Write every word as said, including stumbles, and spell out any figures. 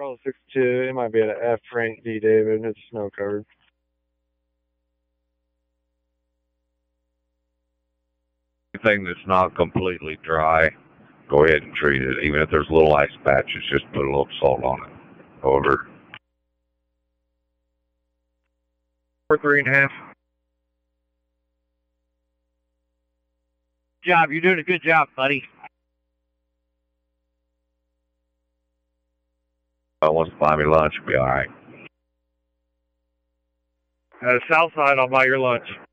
Charles sixty-two. It might be at F Frank D David. It's snow covered. Anything that's not completely dry, go ahead and treat it. Even if there's little ice patches, just put a little salt on it. Over. Four, three and a half. Good job. You're doing a good job, buddy. Uh, once buy me lunch, it'll be all right. At the south side, I'll buy your lunch.